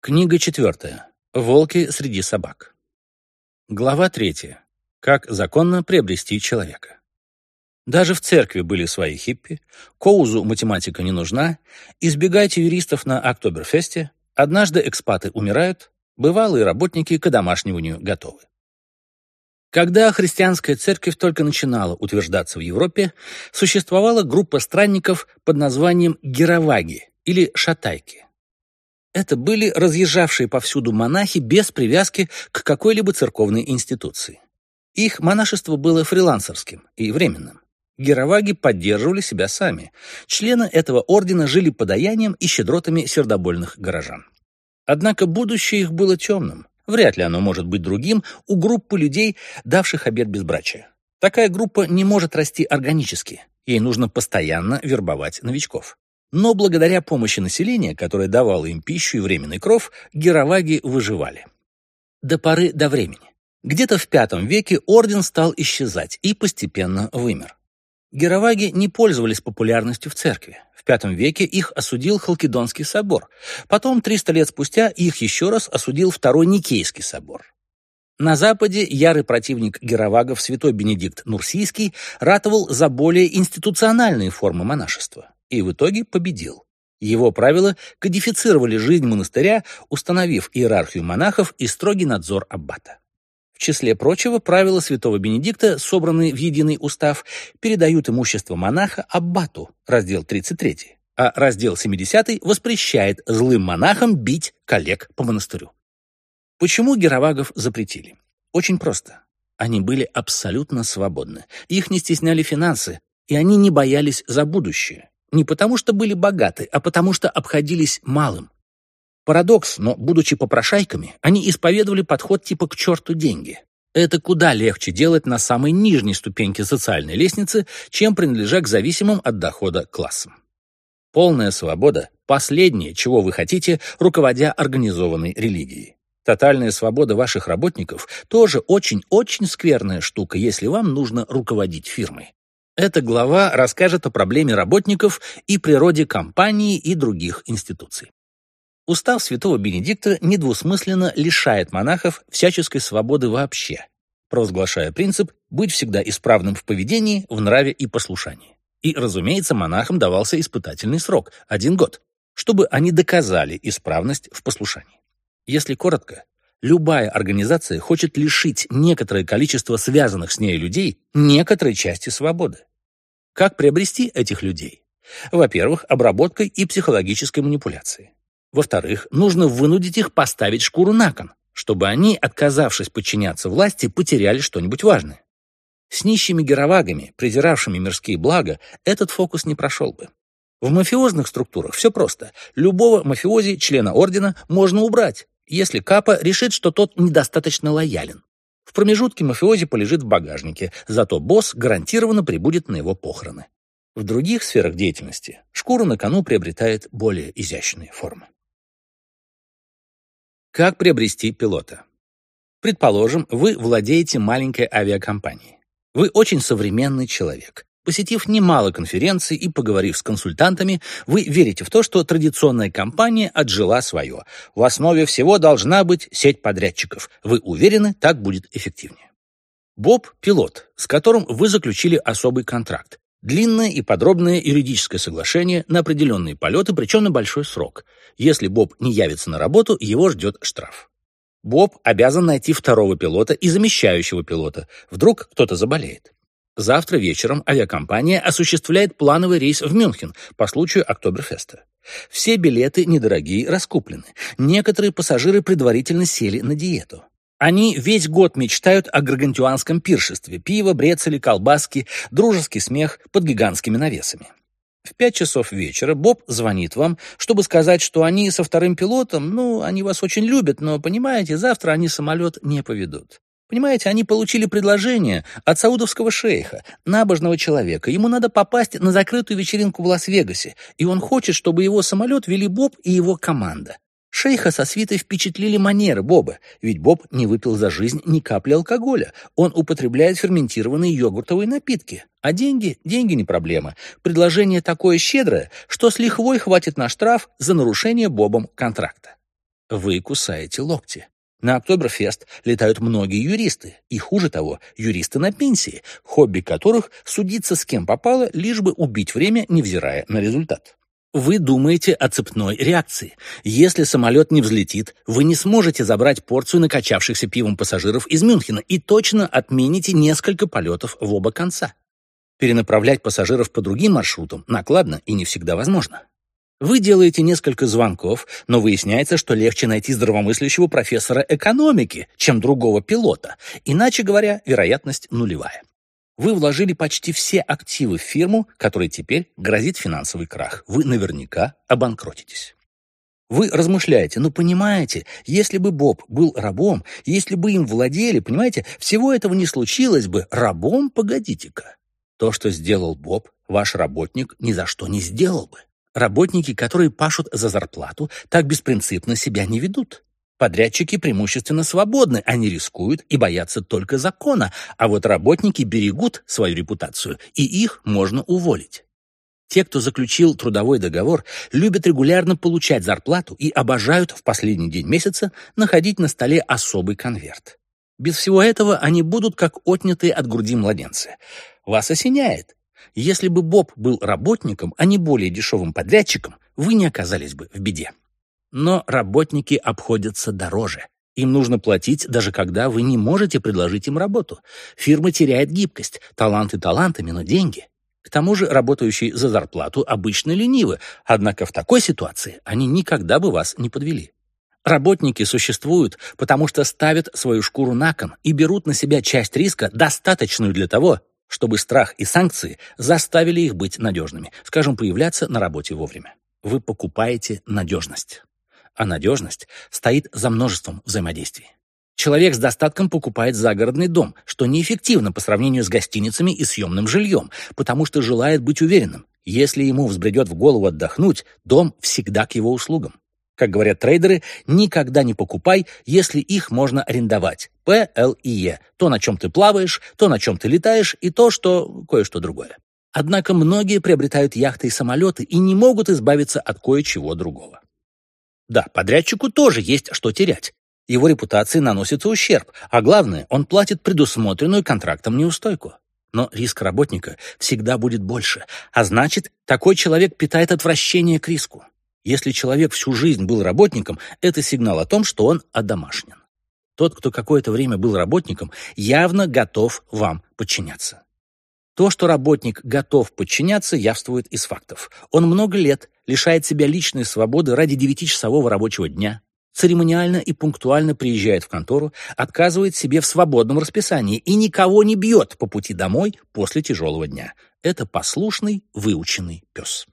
Книга 4. Волки среди собак. Глава 3. Как законно приобрести человека. Даже в церкви были свои хиппи, Коузу математика не нужна, избегайте юристов на Октоберфесте, однажды экспаты умирают, бывалые работники к домашнему готовы. Когда христианская церковь только начинала утверждаться в Европе, существовала группа странников под названием героваги или шатайки. Это были разъезжавшие повсюду монахи без привязки к какой-либо церковной институции. Их монашество было фрилансерским и временным. Героваги поддерживали себя сами. Члены этого ордена жили подаянием и щедротами сердобольных горожан. Однако будущее их было темным. Вряд ли оно может быть другим у группы людей, давших обет безбрачия. Такая группа не может расти органически. Ей нужно постоянно вербовать новичков. Но благодаря помощи населения, которое давало им пищу и временный кров, героваги выживали. До поры до времени. Где-то в V веке орден стал исчезать и постепенно вымер. Героваги не пользовались популярностью в церкви. В V веке их осудил Халкидонский собор. Потом, 300 лет спустя, их еще раз осудил Второй Никейский собор. На Западе ярый противник геровагов святой Бенедикт Нурсийский ратовал за более институциональные формы монашества. И в итоге победил. Его правила кодифицировали жизнь монастыря, установив иерархию монахов и строгий надзор аббата. В числе прочего, правила святого Бенедикта, собранные в единый устав, передают имущество монаха аббату, раздел 33, а раздел 70 воспрещает злым монахам бить коллег по монастырю. Почему геровагов запретили? Очень просто. Они были абсолютно свободны. Их не стесняли финансы, и они не боялись за будущее. Не потому что были богаты, а потому что обходились малым. Парадокс, но, будучи попрошайками, они исповедовали подход типа «к черту деньги». Это куда легче делать на самой нижней ступеньке социальной лестницы, чем принадлежа к зависимым от дохода классам. Полная свобода – последнее, чего вы хотите, руководя организованной религией. Тотальная свобода ваших работников – тоже очень-очень скверная штука, если вам нужно руководить фирмой. Эта глава расскажет о проблеме работников и природе компании и других институций. Устав святого Бенедикта недвусмысленно лишает монахов всяческой свободы вообще, провозглашая принцип быть всегда исправным в поведении, в нраве и послушании. И, разумеется, монахам давался испытательный срок – 1 год, чтобы они доказали исправность в послушании. Если коротко, любая организация хочет лишить некоторое количество связанных с ней людей некоторой части свободы. Как приобрести этих людей? Во-первых, обработкой и психологической манипуляцией. Во-вторых, нужно вынудить их поставить шкуру на кон, чтобы они, отказавшись подчиняться власти, потеряли что-нибудь важное. С нищими геровагами, презиравшими мирские блага, этот фокус не прошел бы. В мафиозных структурах все просто. Любого мафиози, члена ордена, можно убрать, если капа решит, что тот недостаточно лоялен. В промежутке мафиози полежит в багажнике, зато босс гарантированно прибудет на его похороны. В других сферах деятельности шкура на кону приобретает более изящные формы. Как приобрести пилота? Предположим, вы владеете маленькой авиакомпанией. Вы очень современный человек. Посетив немало конференций и поговорив с консультантами, вы верите в то, что традиционная компания отжила свое. В основе всего должна быть сеть подрядчиков. Вы уверены, так будет эффективнее. Боб – пилот, с которым вы заключили особый контракт. Длинное и подробное юридическое соглашение на определенные полеты, причем на большой срок. Если Боб не явится на работу, его ждет штраф. Боб обязан найти второго пилота и замещающего пилота. Вдруг кто-то заболеет. Завтра вечером авиакомпания осуществляет плановый рейс в Мюнхен по случаю Октоберфеста. Все билеты недорогие, раскуплены. Некоторые пассажиры предварительно сели на диету. Они весь год мечтают о гаргантюанском пиршестве: пиво, брецели, колбаски, дружеский смех под гигантскими навесами. В 5 часов вечера Боб звонит вам, чтобы сказать, что они со вторым пилотом, они вас очень любят, но, понимаете, завтра они самолет не поведут. Понимаете, они получили предложение от саудовского шейха, набожного человека. Ему надо попасть на закрытую вечеринку в Лас-Вегасе, и он хочет, чтобы его самолет вели Боб и его команда. Шейха со свитой впечатлили манеры Боба, ведь Боб не выпил за жизнь ни капли алкоголя. Он употребляет ферментированные йогуртовые напитки. А деньги не проблема. Предложение такое щедрое, что с лихвой хватит на штраф за нарушение Бобом контракта. вы кусаете локти. На Октоберфест летают многие юристы, и хуже того, юристы на пенсии, хобби которых судиться с кем попало, лишь бы убить время, невзирая на результат. Вы думаете о цепной реакции. Если самолет не взлетит, вы не сможете забрать порцию накачавшихся пивом пассажиров из Мюнхена и точно отмените несколько полетов в оба конца. Перенаправлять пассажиров по другим маршрутам накладно и не всегда возможно. Вы делаете несколько звонков, но выясняется, что легче найти здравомыслящего профессора экономики, чем другого пилота. Иначе говоря, вероятность нулевая. Вы вложили почти все активы в фирму, которой теперь грозит финансовый крах. Вы наверняка обанкротитесь. Вы размышляете, понимаете, если бы Боб был рабом, если бы им владели, понимаете, всего этого не случилось бы. Рабом, погодите-ка. То, что сделал Боб, ваш работник ни за что не сделал бы. Работники, которые пашут за зарплату, так беспринципно себя не ведут. Подрядчики преимущественно свободны, они рискуют и боятся только закона, а вот работники берегут свою репутацию, и их можно уволить. Те, кто заключил трудовой договор, любят регулярно получать зарплату и обожают в последний день месяца находить на столе особый конверт. Без всего этого они будут как отнятые от груди младенцы. Вас осеняет. Если бы Боб был работником, а не более дешевым подрядчиком, вы не оказались бы в беде. Но работники обходятся дороже. Им нужно платить, даже когда вы не можете предложить им работу. Фирма теряет гибкость, таланты талантами, но деньги. К тому же работающие за зарплату обычно ленивы, однако в такой ситуации они никогда бы вас не подвели. Работники существуют, потому что ставят свою шкуру на кон и берут на себя часть риска, достаточную для того, чтобы страх и санкции заставили их быть надежными, скажем, появляться на работе вовремя. Вы покупаете надежность. А надежность стоит за множеством взаимодействий. Человек с достатком покупает загородный дом, что неэффективно по сравнению с гостиницами и съемным жильем, потому что желает быть уверенным. Если ему взбредет в голову отдохнуть, дом всегда к его услугам. Как говорят трейдеры, никогда не покупай, если их можно арендовать. PLIE. То, на чем ты плаваешь, то, на чем ты летаешь, и то, что кое-что другое. Однако многие приобретают яхты и самолеты и не могут избавиться от кое-чего другого. Да, подрядчику тоже есть что терять. Его репутации наносится ущерб, а главное, он платит предусмотренную контрактом неустойку. Но риск работника всегда будет больше, а значит, такой человек питает отвращение к риску. Если человек всю жизнь был работником, это сигнал о том, что он одомашнен. Тот, кто какое-то время был работником, явно готов вам подчиняться. То, что работник готов подчиняться, явствует из фактов. Он много лет лишает себя личной свободы ради 9-часового рабочего дня, церемониально и пунктуально приезжает в контору, отказывает себе в свободном расписании и никого не бьет по пути домой после тяжелого дня. Это послушный, выученный пес.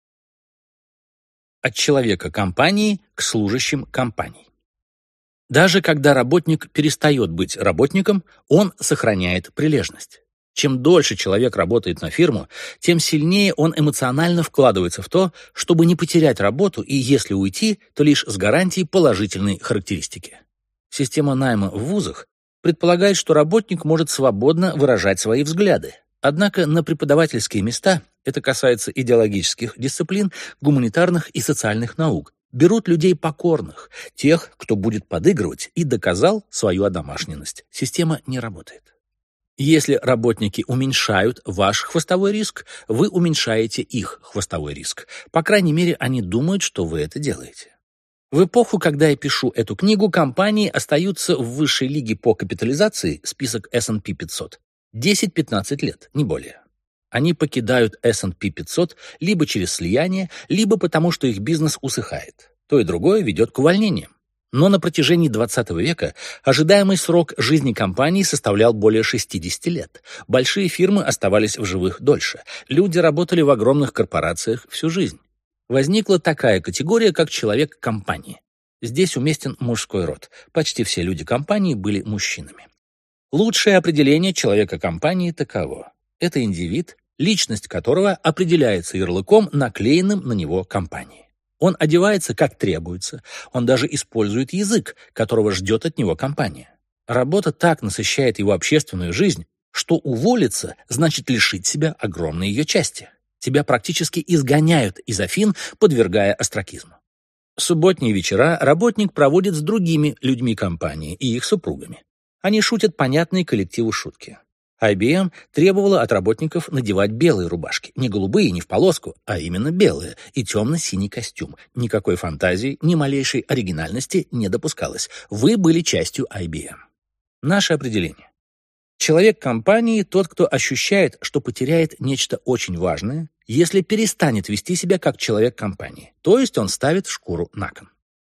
От человека компании к служащим компаний. Даже когда работник перестает быть работником, он сохраняет прилежность. Чем дольше человек работает на фирму, тем сильнее он эмоционально вкладывается в то, чтобы не потерять работу и, если уйти, то лишь с гарантией положительной характеристики. Система найма в вузах предполагает, что работник может свободно выражать свои взгляды. Однако на преподавательские места, это касается идеологических дисциплин, гуманитарных и социальных наук, берут людей покорных, тех, кто будет подыгрывать и доказал свою одомашненность. Система не работает. Если работники уменьшают ваш хвостовой риск, вы уменьшаете их хвостовой риск. По крайней мере, они думают, что вы это делаете. В эпоху, когда я пишу эту книгу, компании остаются в высшей лиге по капитализации, список S&P 500, 10-15 лет, не более. Они покидают S&P 500 либо через слияние, либо потому, что их бизнес усыхает. То и другое ведет к увольнениям. Но на протяжении 20 века ожидаемый срок жизни компании составлял более 60 лет. Большие фирмы оставались в живых дольше. Люди работали в огромных корпорациях всю жизнь. Возникла такая категория, как человек компании. Здесь уместен мужской род. Почти все люди компании были мужчинами. Лучшее определение человека компании таково. Это индивид, личность которого определяется ярлыком, наклеенным на него компанией. Он одевается, как требуется, он даже использует язык, которого ждет от него компания. Работа так насыщает его общественную жизнь, что уволиться значит лишить себя огромной ее части. Тебя практически изгоняют из Афин, подвергая остракизму. Субботние вечера работник проводит с другими людьми компании и их супругами. Они шутят понятные коллективу шутки. IBM требовала от работников надевать белые рубашки. Не голубые, не в полоску, а именно белые, и темно-синий костюм. Никакой фантазии, ни малейшей оригинальности не допускалось. Вы были частью IBM. Наше определение. Человек компании — тот, кто ощущает, что потеряет нечто очень важное, если перестанет вести себя как человек компании, то есть он ставит шкуру на кон.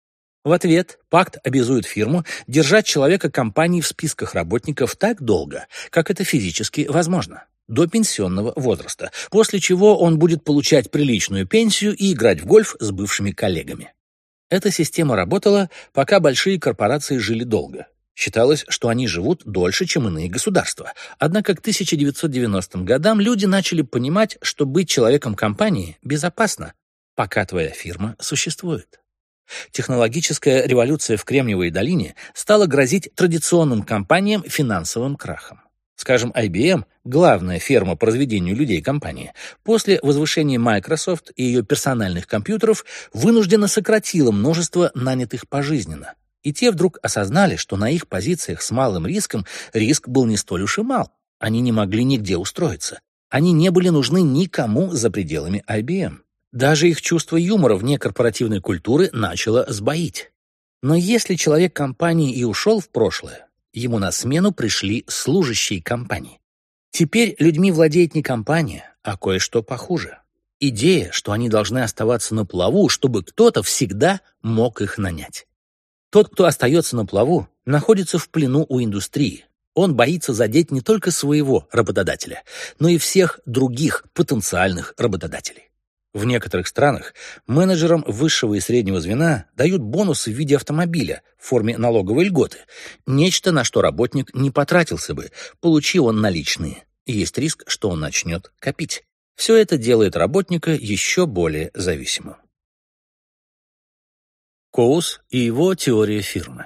В ответ пакт обязует фирму держать человека компании в списках работников так долго, как это физически возможно, до пенсионного возраста, после чего он будет получать приличную пенсию и играть в гольф с бывшими коллегами. Эта система работала, пока большие корпорации жили долго. Считалось, что они живут дольше, чем иные государства. Однако к 1990 годам люди начали понимать, что быть человеком компании безопасно, пока твоя фирма существует. Технологическая революция в Кремниевой долине стала грозить традиционным компаниям финансовым крахом. Скажем, IBM, главная фирма по разведению людей компании, после возвышения Microsoft и ее персональных компьютеров вынужденно сократила множество нанятых пожизненно. И те вдруг осознали, что на их позициях с малым риском риск был не столь уж и мал. Они не могли нигде устроиться. Они не были нужны никому за пределами IBM. Даже их чувство юмора вне корпоративной культуры начало сбоить. Но если человек компании и ушел в прошлое, ему на смену пришли служащие компании. Теперь людьми владеет не компания, а кое-что похуже. Идея, что они должны оставаться на плаву, чтобы кто-то всегда мог их нанять. Тот, кто остается на плаву, находится в плену у индустрии. Он боится задеть не только своего работодателя, но и всех других потенциальных работодателей. В некоторых странах менеджерам высшего и среднего звена дают бонусы в виде автомобиля в форме налоговой льготы, нечто, на что работник не потратился бы, получи он наличные. Есть риск, что он начнет копить. Все это делает работника еще более зависимым. Коус и его теория фирмы.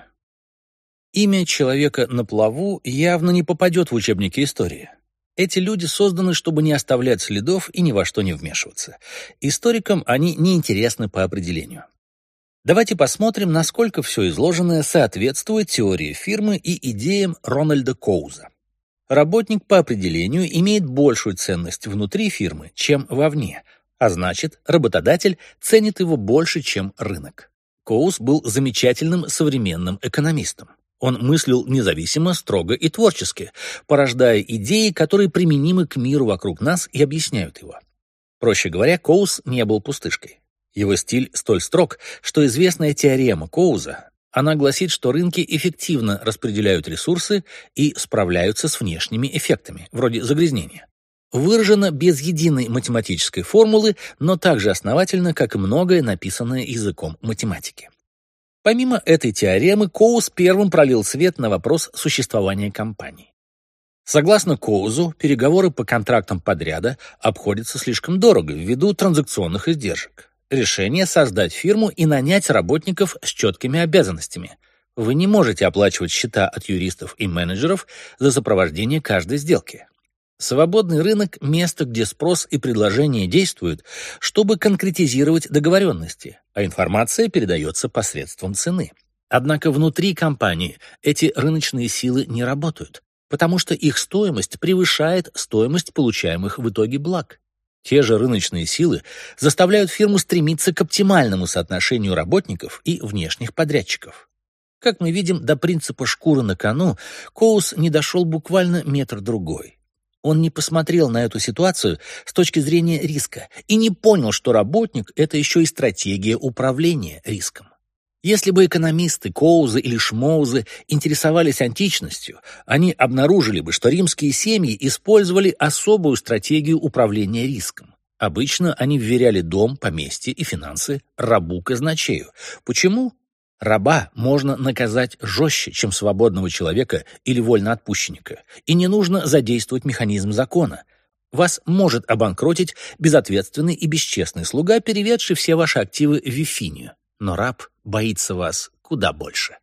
Имя человека на плаву явно не попадет в учебники истории. Эти люди созданы, чтобы не оставлять следов и ни во что не вмешиваться. Историкам они неинтересны по определению. Давайте посмотрим, насколько все изложенное соответствует теории фирмы и идеям Рональда Коуза. Работник по определению имеет большую ценность внутри фирмы, чем вовне, а значит, работодатель ценит его больше, чем рынок. Коуз был замечательным современным экономистом. Он мыслил независимо, строго и творчески, порождая идеи, которые применимы к миру вокруг нас и объясняют его. Проще говоря, Коуз не был пустышкой. Его стиль столь строг, что известная теорема Коуза, она гласит, что рынки эффективно распределяют ресурсы и справляются с внешними эффектами, вроде загрязнения. Выражена без единой математической формулы, но также основательно, как и многое, написанное языком математики. Помимо этой теоремы, Коуз первым пролил свет на вопрос существования компаний. Согласно Коузу, переговоры по контрактам подряда обходятся слишком дорого ввиду транзакционных издержек. Решение создать фирму и нанять работников с четкими обязанностями. Вы не можете оплачивать счета от юристов и менеджеров за сопровождение каждой сделки. Свободный рынок – место, где спрос и предложение действуют, чтобы конкретизировать договоренности, а информация передается посредством цены. Однако внутри компании эти рыночные силы не работают, потому что их стоимость превышает стоимость получаемых в итоге благ. Те же рыночные силы заставляют фирму стремиться к оптимальному соотношению работников и внешних подрядчиков. Как мы видим, до принципа «шкуры на кону» Коуз не дошел буквально метр-другой. Он не посмотрел на эту ситуацию с точки зрения риска и не понял, что работник — это еще и стратегия управления риском. Если бы экономисты Коузы или Шмоузы интересовались античностью, они обнаружили бы, что римские семьи использовали особую стратегию управления риском. Обычно они вверяли дом, поместье и финансы рабу-казначею. Почему? Раба можно наказать жестче, чем свободного человека или вольноотпущенника, и не нужно задействовать механизм закона. Вас может обанкротить безответственный и бесчестный слуга, переведший все ваши активы в Вифинию, но раб боится вас куда больше.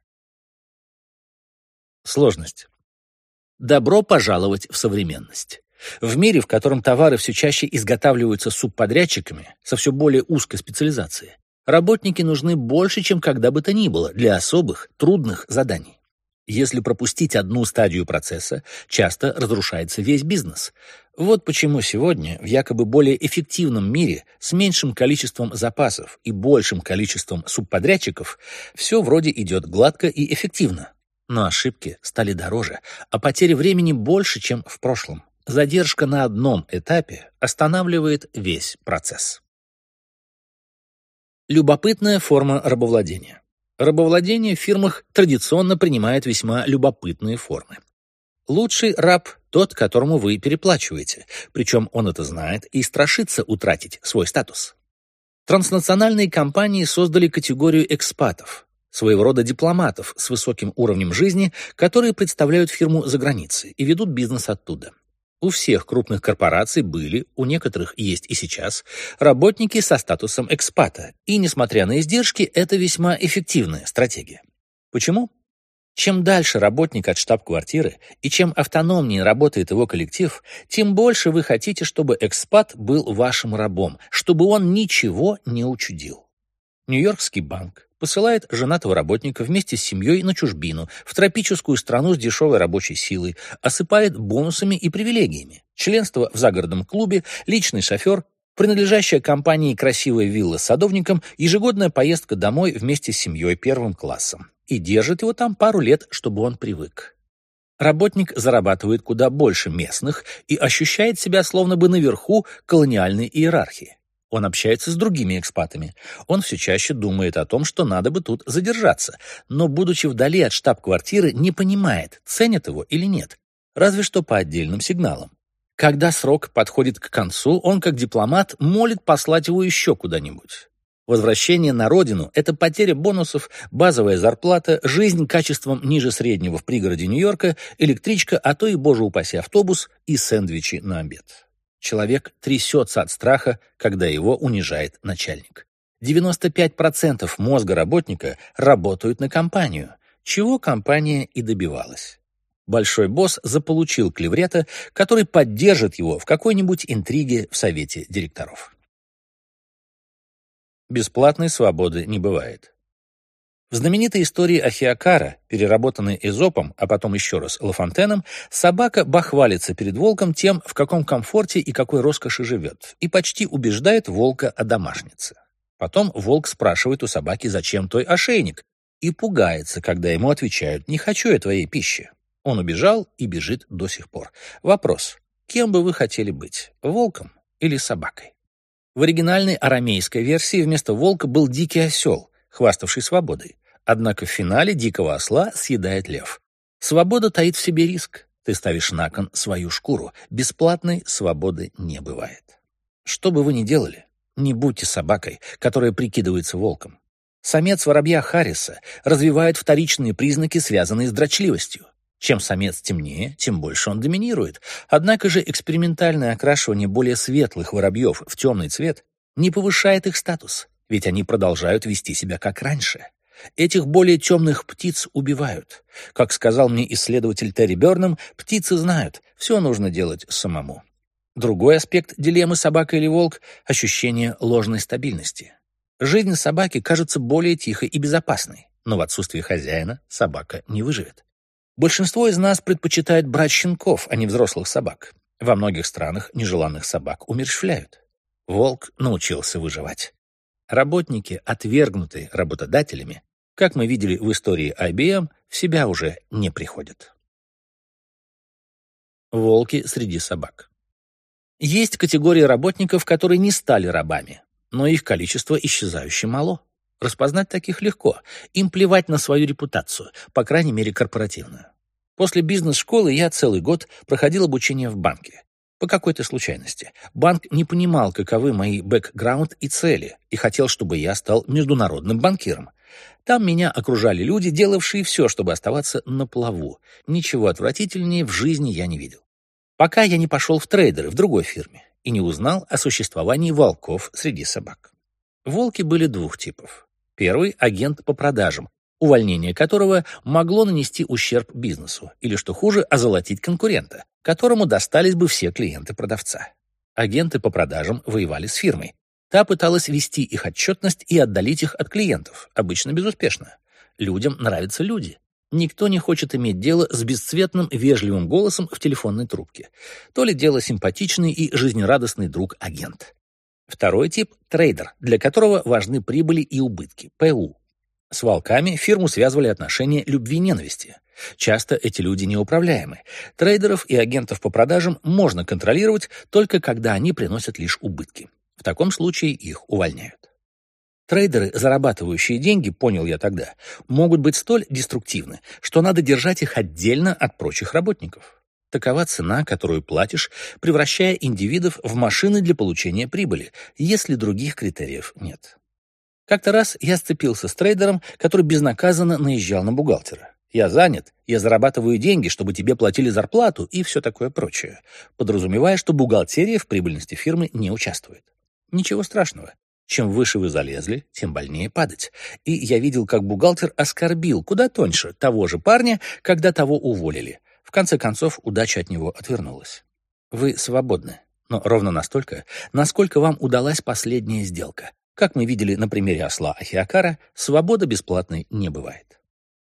Сложность. Добро пожаловать в современность. В мире, в котором товары все чаще изготавливаются субподрядчиками со все более узкой специализацией, Работники нужны больше, чем когда бы то ни было, для особых, трудных заданий. Если пропустить одну стадию процесса, часто разрушается весь бизнес. Вот почему сегодня в якобы более эффективном мире с меньшим количеством запасов и большим количеством субподрядчиков все вроде идет гладко и эффективно. Но ошибки стали дороже, а потери времени больше, чем в прошлом. Задержка на одном этапе останавливает весь процесс. Любопытная форма рабовладения. Рабовладение в фирмах традиционно принимает весьма любопытные формы. Лучший раб – тот, которому вы переплачиваете, причем он это знает и страшится утратить свой статус. Транснациональные компании создали категорию экспатов, своего рода дипломатов с высоким уровнем жизни, которые представляют фирму за границей и ведут бизнес оттуда. У всех крупных корпораций были, у некоторых есть и сейчас, работники со статусом экспата, и, несмотря на издержки, это весьма эффективная стратегия. Почему? Чем дальше работник от штаб-квартиры и чем автономнее работает его коллектив, тем больше вы хотите, чтобы экспат был вашим рабом, чтобы он ничего не учудил. Нью-Йоркский банк посылает женатого работника вместе с семьей на чужбину, в тропическую страну с дешевой рабочей силой, осыпает бонусами и привилегиями. Членство в загородном клубе, личный шофер, принадлежащая компании красивая вилла с садовником, ежегодная поездка домой вместе с семьей первым классом. И держит его там пару лет, чтобы он привык. Работник зарабатывает куда больше местных и ощущает себя словно бы наверху колониальной иерархии. Он общается с другими экспатами. Он все чаще думает о том, что надо бы тут задержаться, но, будучи вдали от штаб-квартиры, не понимает, ценят его или нет, разве что по отдельным сигналам. Когда срок подходит к концу, он, как дипломат, молит послать его еще куда-нибудь. Возвращение на родину – это потеря бонусов, базовая зарплата, жизнь качеством ниже среднего в пригороде Нью-Йорка, электричка, а то и, боже упаси, автобус и сэндвичи на обед. Человек трясется от страха, когда его унижает начальник. 95% мозга работника работают на компанию, чего компания и добивалась. Большой босс заполучил клеврета, который поддержит его в какой-нибудь интриге в совете директоров. Бесплатной свободы не бывает. В знаменитой истории Ахиакара, переработанной Эзопом, а потом еще раз Лафонтеном, собака бахвалится перед волком тем, в каком комфорте и какой роскоши живет, и почти убеждает волка о домашнице. Потом волк спрашивает у собаки, зачем той ошейник, и пугается, когда ему отвечают «не хочу я твоей пищи». Он убежал и бежит до сих пор. Вопрос: кем бы вы хотели быть, волком или собакой? В оригинальной арамейской версии вместо волка был дикий осел, хваставший свободой. Однако в финале дикого осла съедает лев. Свобода таит в себе риск. Ты ставишь на кон свою шкуру. Бесплатной свободы не бывает. Что бы вы ни делали, не будьте собакой, которая прикидывается волком. Самец воробья Харриса развивает вторичные признаки, связанные с дрочливостью. Чем самец темнее, тем больше он доминирует. Однако же экспериментальное окрашивание более светлых воробьев в темный цвет не повышает их статус, ведь они продолжают вести себя как раньше. Этих более темных птиц убивают. Как сказал мне исследователь Терри Бёрнам, птицы знают, все нужно делать самому. Другой аспект дилеммы собака или волк – ощущение ложной стабильности. Жизнь собаки кажется более тихой и безопасной, но в отсутствии хозяина собака не выживет. Большинство из нас предпочитает брать щенков, а не взрослых собак. Во многих странах нежеланных собак умерщвляют. Волк научился выживать. Работники, отвергнутые работодателями, как мы видели в истории IBM, в себя уже не приходят. Волки среди собак. Есть категории работников, которые не стали рабами, но их количество исчезающе мало. Распознать таких легко. Им плевать на свою репутацию, по крайней мере корпоративную. После бизнес-школы я целый год проходил обучение в банке. По какой-то случайности. Банк не понимал, каковы мои бэкграунд и цели, и хотел, чтобы я стал международным банкиром. Там меня окружали люди, делавшие все, чтобы оставаться на плаву. Ничего отвратительнее в жизни я не видел. Пока я не пошел в трейдеры в другой фирме и не узнал о существовании волков среди собак. Волки были двух типов. Первый – агент по продажам, увольнение которого могло нанести ущерб бизнесу или, что хуже, озолотить конкурента, которому достались бы все клиенты продавца. Агенты по продажам воевали с фирмой. Та пыталась вести их отчетность и отдалить их от клиентов, обычно безуспешно. Людям нравятся люди. Никто не хочет иметь дело с бесцветным, вежливым голосом в телефонной трубке. То ли дело симпатичный и жизнерадостный друг-агент. Второй тип — трейдер, для которого важны прибыли и убытки, ПУ. С волками фирму связывали отношения любви-ненависти. Часто эти люди неуправляемы. Трейдеров и агентов по продажам можно контролировать только когда они приносят лишь убытки. В таком случае их увольняют. Трейдеры, зарабатывающие деньги, понял я тогда, могут быть столь деструктивны, что надо держать их отдельно от прочих работников. Такова цена, которую платишь, превращая индивидов в машины для получения прибыли, если других критериев нет. Как-то раз я сцепился с трейдером, который безнаказанно наезжал на бухгалтера. «Я занят, я зарабатываю деньги, чтобы тебе платили зарплату» и все такое прочее, подразумевая, что бухгалтерия в прибыльности фирмы не участвует. Ничего страшного. Чем выше вы залезли, тем больнее падать. И я видел, как бухгалтер оскорбил куда тоньше того же парня, когда того уволили. В конце концов, удача от него отвернулась. Вы свободны, но ровно настолько, насколько вам удалась последняя сделка. Как мы видели на примере осла Ахиакара, свобода бесплатной не бывает.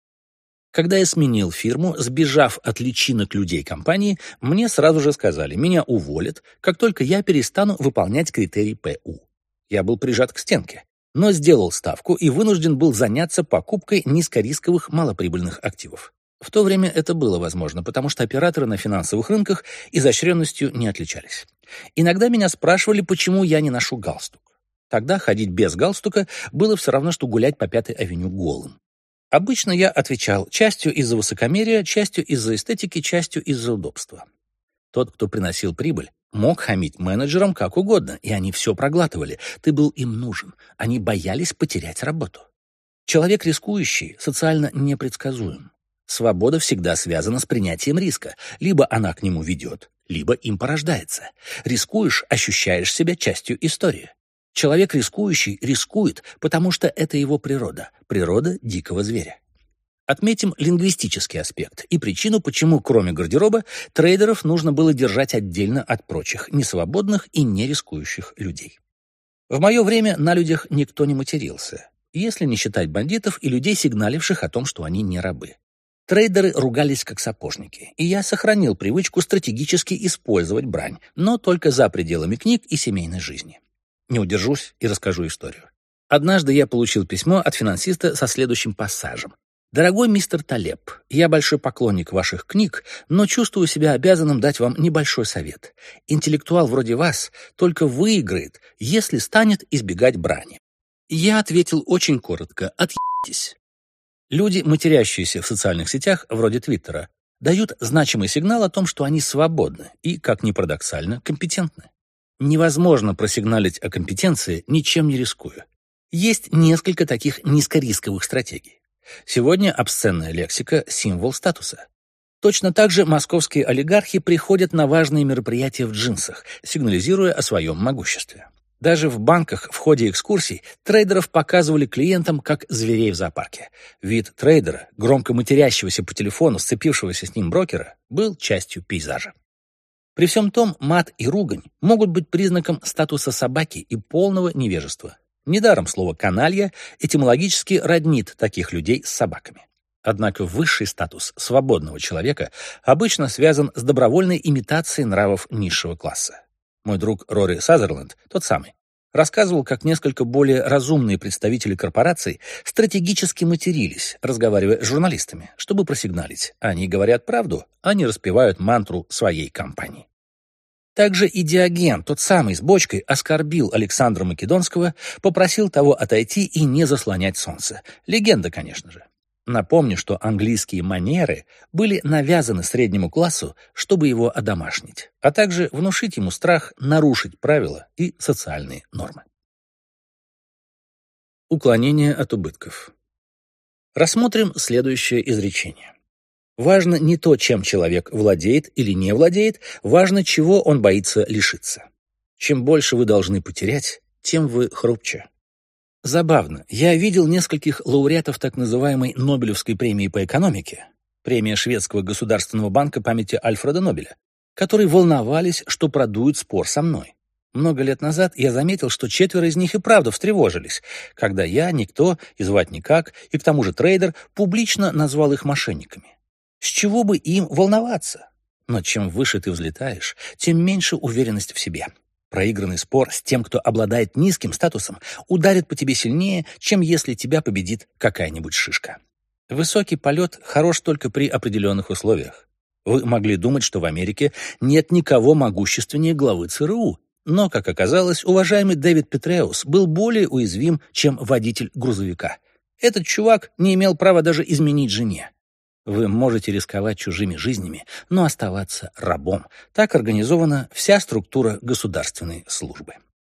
Когда я сменил фирму, сбежав от личинок людей компании, мне сразу же сказали, меня уволят, как только я перестану выполнять критерий ПУ. Я был прижат к стенке, но сделал ставку и вынужден был заняться покупкой низкорисковых малоприбыльных активов. В то время это было возможно, потому что операторы на финансовых рынках изощренностью не отличались. Иногда меня спрашивали, почему я не ношу галстук. Тогда ходить без галстука было все равно, что гулять по Пятой авеню голым. Обычно я отвечал частью из-за высокомерия, частью из-за эстетики, частью из-за удобства. Тот, кто приносил прибыль, мог хамить менеджерам как угодно, и они все проглатывали. Ты был им нужен. Они боялись потерять работу. Человек рискующий социально непредсказуем. Свобода всегда связана с принятием риска. Либо она к нему ведет, либо им порождается. Рискуешь, ощущаешь себя частью истории. Человек рискующий рискует, потому что это его природа, природа дикого зверя. Отметим лингвистический аспект и причину, почему, кроме гардероба, трейдеров нужно было держать отдельно от прочих, несвободных и не рискующих людей. В мое время на людях никто не матерился, если не считать бандитов и людей, сигналивших о том, что они не рабы. Трейдеры ругались как сапожники, и я сохранил привычку стратегически использовать брань, но только за пределами книг и семейной жизни. Не удержусь и расскажу историю. Однажды я получил письмо от финансиста со следующим пассажем. «Дорогой мистер Талеб, я большой поклонник ваших книг, но чувствую себя обязанным дать вам небольшой совет. Интеллектуал вроде вас только выиграет, если станет избегать брани». Я ответил очень коротко: «Отъебитесь». Люди, матерящиеся в социальных сетях, вроде Твиттера, дают значимый сигнал о том, что они свободны и, как ни парадоксально, компетентны. Невозможно просигналить о компетенции, ничем не рискуя. Есть несколько таких низкорисковых стратегий. Сегодня обсценная лексика — символ статуса. Точно так же московские олигархи приходят на важные мероприятия в джинсах, сигнализируя о своем могуществе. Даже в банках в ходе экскурсий трейдеров показывали клиентам как зверей в зоопарке. Вид трейдера, громко матерящегося по телефону, сцепившегося с ним брокера, был частью пейзажа. При всем том, мат и ругань могут быть признаком статуса собаки и полного невежества. Недаром слово «каналья» этимологически роднит таких людей с собаками. Однако высший статус свободного человека обычно связан с добровольной имитацией нравов низшего класса. Мой друг Рори Сазерленд, тот самый, рассказывал, как несколько более разумные представители корпораций стратегически матерились, разговаривая с журналистами, чтобы просигналить. Они говорят правду, они распевают мантру своей компании. Также и Диоген, тот самый с бочкой, оскорбил Александра Македонского, попросил того отойти и не заслонять солнце. Легенда, конечно же. Напомню, что английские манеры были навязаны среднему классу, чтобы его одомашнить, а также внушить ему страх нарушить правила и социальные нормы. Уклонение от убытков. Рассмотрим следующее изречение. Важно не то, чем человек владеет или не владеет, важно, чего он боится лишиться. Чем больше вы должны потерять, тем вы хрупче. Забавно, я видел нескольких лауреатов так называемой Нобелевской премии по экономике, премия Шведского государственного банка памяти Альфреда Нобеля, которые волновались, что продуют спор со мной. Много лет назад я заметил, что 4 из них и правда встревожились, когда я, никто, и звать никак, и к тому же трейдер, публично назвал их мошенниками. С чего бы им волноваться? Но чем выше ты взлетаешь, тем меньше уверенность в себе. Проигранный спор с тем, кто обладает низким статусом, ударит по тебе сильнее, чем если тебя победит какая-нибудь шишка. Высокий полет хорош только при определенных условиях. Вы могли думать, что в Америке нет никого могущественнее главы ЦРУ, но, как оказалось, уважаемый Дэвид Петреус был более уязвим, чем водитель грузовика. Этот чувак не имел права даже изменить жене. Вы можете рисковать чужими жизнями, но оставаться рабом. Так организована вся структура государственной службы.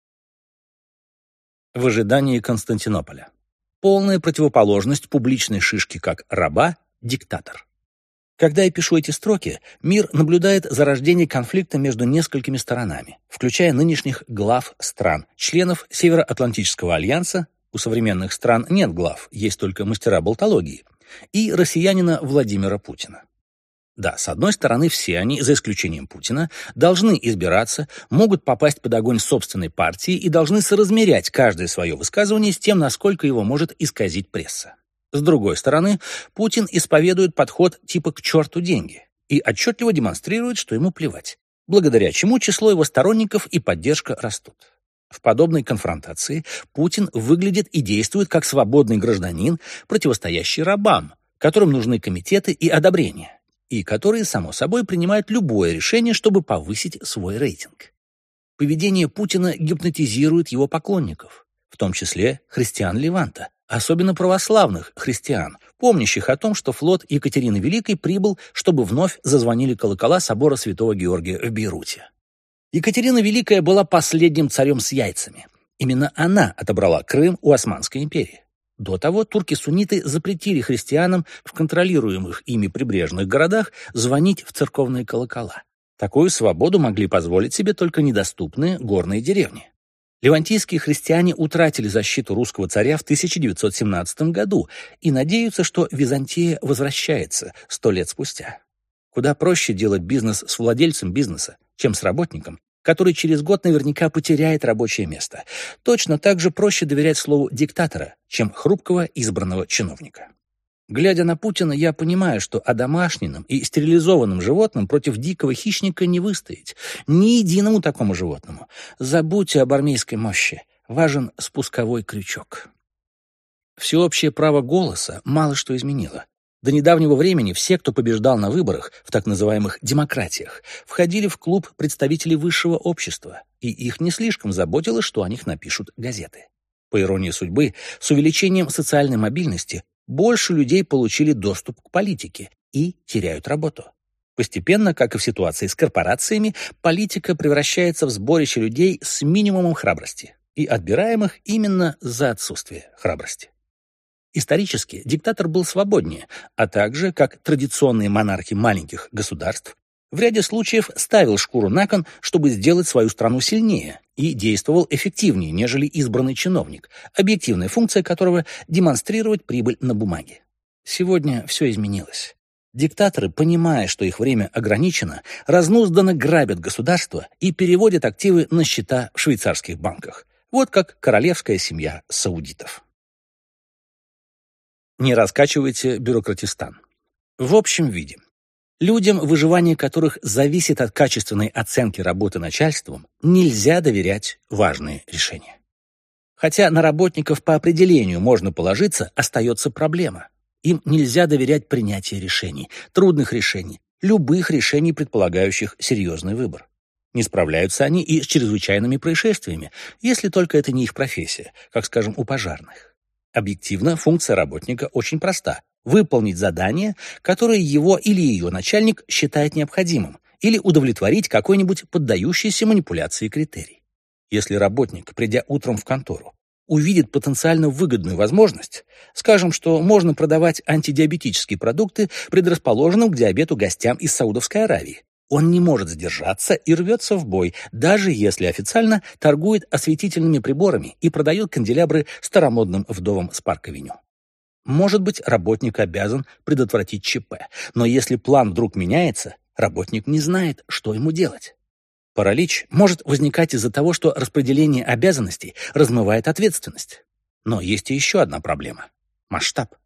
В ожидании Константинополя. Полная противоположность публичной шишки как раба – диктатор. Когда я пишу эти строки, мир наблюдает зарождение конфликта между несколькими сторонами, включая нынешних глав стран, членов Североатлантического альянса, у современных стран нет глав, есть только мастера болтологии, и россиянина Владимира Путина. Да, с одной стороны, все они, за исключением Путина, должны избираться, могут попасть под огонь собственной партии и должны соразмерять каждое свое высказывание с тем, насколько его может исказить пресса. С другой стороны, Путин исповедует подход типа «к черту деньги» и отчетливо демонстрирует, что ему плевать, благодаря чему число его сторонников и поддержка растут. В подобной конфронтации Путин выглядит и действует как свободный гражданин, противостоящий рабам, которым нужны комитеты и одобрения, и которые, само собой, принимают любое решение, чтобы повысить свой рейтинг. Поведение Путина гипнотизирует его поклонников, в том числе христиан Леванта, особенно православных христиан, помнящих о том, что флот Екатерины Великой прибыл, чтобы вновь зазвонили колокола собора Святого Георгия в Бейруте. Екатерина Великая была последним царем с яйцами. Именно она отобрала Крым у Османской империи. До того турки-сунниты запретили христианам в контролируемых ими прибрежных городах звонить в церковные колокола. Такую свободу могли позволить себе только недоступные горные деревни. Левантийские христиане утратили защиту русского царя в 1917 году и надеются, что Византия возвращается 100 лет спустя. Куда проще делать бизнес с владельцем бизнеса, чем с работником, который через год наверняка потеряет рабочее место. Точно так же проще доверять слову диктатора, чем хрупкого избранного чиновника. Глядя на Путина, я понимаю, что одомашненным и стерилизованным животным против дикого хищника не выстоять. Ни единому такому животному. Забудьте об армейской мощи. Важен спусковой крючок. Всеобщее право голоса мало что изменило. До недавнего времени все, кто побеждал на выборах, в так называемых демократиях, входили в клуб представителей высшего общества, и их не слишком заботило, что о них напишут газеты. По иронии судьбы, с увеличением социальной мобильности больше людей получили доступ к политике и теряют работу. Постепенно, как и в ситуации с корпорациями, политика превращается в сборище людей с минимумом храбрости и отбираемых именно за отсутствие храбрости. Исторически диктатор был свободнее, а также, как традиционные монархи маленьких государств, в ряде случаев ставил шкуру на кон, чтобы сделать свою страну сильнее, и действовал эффективнее, нежели избранный чиновник, объективная функция которого — демонстрировать прибыль на бумаге. Сегодня все изменилось. Диктаторы, понимая, что их время ограничено, разнузданно грабят государство и переводят активы на счета в швейцарских банках. Вот как королевская семья саудитов. Не раскачивайте бюрократистан. В общем виде. Людям, выживание которых зависит от качественной оценки работы начальством, нельзя доверять важные решения. Хотя на работников по определению можно положиться, остается проблема. Им нельзя доверять принятие решений, трудных решений, любых решений, предполагающих серьезный выбор. Не справляются они и с чрезвычайными происшествиями, если только это не их профессия, как, скажем, у пожарных. Объективно, функция работника очень проста — выполнить задание, которое его или ее начальник считает необходимым, или удовлетворить какой-нибудь поддающийся манипуляции критерий. Если работник, придя утром в контору, увидит потенциально выгодную возможность, скажем, что можно продавать антидиабетические продукты предрасположенным к диабету гостям из Саудовской Аравии, он не может сдержаться и рвется в бой, даже если официально торгует осветительными приборами и продает канделябры старомодным вдовам с Парк-авеню. Может быть, работник обязан предотвратить ЧП, но если план вдруг меняется, работник не знает, что ему делать. Паралич может возникать из-за того, что распределение обязанностей размывает ответственность. Но есть и еще одна проблема – масштаб.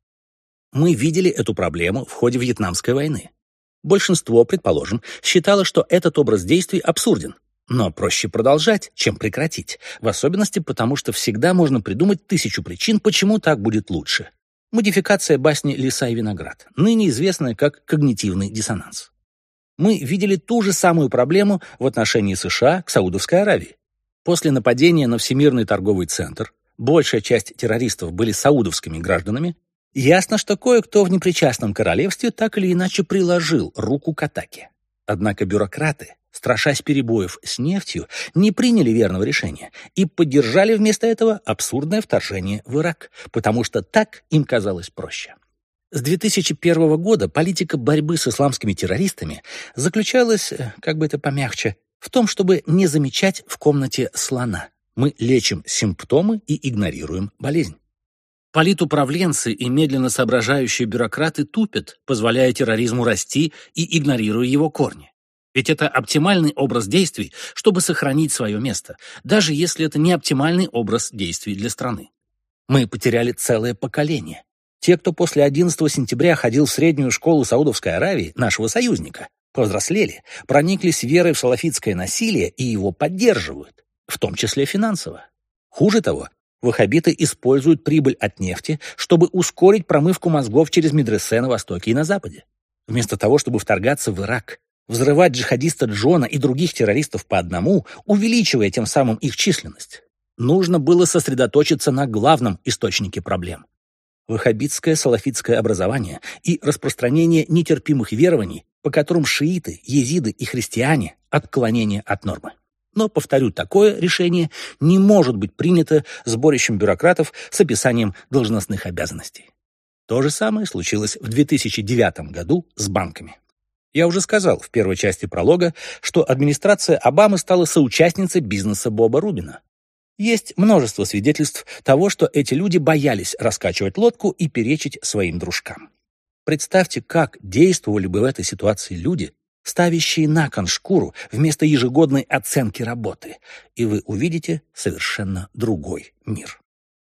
Мы видели эту проблему в ходе Вьетнамской войны. Большинство, предположим, считало, что этот образ действий абсурден. Но проще продолжать, чем прекратить, в особенности потому, что всегда можно придумать 1000 причин, почему так будет лучше. Модификация басни «Лиса и виноград», ныне известная как когнитивный диссонанс. Мы видели ту же самую проблему в отношении США к Саудовской Аравии. После нападения на Всемирный торговый центр большая часть террористов были саудовскими гражданами. Ясно, что кое-кто в непричастном королевстве так или иначе приложил руку к атаке. Однако бюрократы, страшась перебоев с нефтью, не приняли верного решения и поддержали вместо этого абсурдное вторжение в Ирак, потому что так им казалось проще. С 2001 года политика борьбы с исламскими террористами заключалась, как бы это помягче, в том, чтобы не замечать в комнате слона. Мы лечим симптомы и игнорируем болезнь. Политуправленцы и медленно соображающие бюрократы тупят, позволяя терроризму расти и игнорируя его корни. Ведь это оптимальный образ действий, чтобы сохранить свое место, даже если это не оптимальный образ действий для страны. Мы потеряли целое поколение. Те, кто после 11 сентября ходил в среднюю школу Саудовской Аравии, нашего союзника, повзрослели, прониклись верой в салафитское насилие и его поддерживают, в том числе финансово. Хуже того, ваххабиты используют прибыль от нефти, чтобы ускорить промывку мозгов через медресе на Востоке и на Западе. Вместо того, чтобы вторгаться в Ирак, взрывать джихадиста Джона и других террористов по одному, увеличивая тем самым их численность, нужно было сосредоточиться на главном источнике проблем. Ваххабитское салафитское образование и распространение нетерпимых верований, по которым шииты, езиды и христиане – отклонение от нормы. Но, повторю, такое решение не может быть принято сборищем бюрократов с описанием должностных обязанностей. То же самое случилось в 2009 году с банками. Я уже сказал в первой части пролога, что администрация Обамы стала соучастницей бизнеса Боба Рубина. Есть множество свидетельств того, что эти люди боялись раскачивать лодку и перечить своим дружкам. Представьте, как действовали бы в этой ситуации люди, ставящие на кон шкуру вместо ежегодной оценки работы, и вы увидите совершенно другой мир.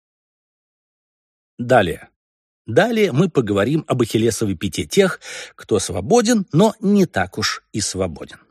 Далее мы поговорим об ахиллесовой пяте тех, кто свободен, но не так уж и свободен.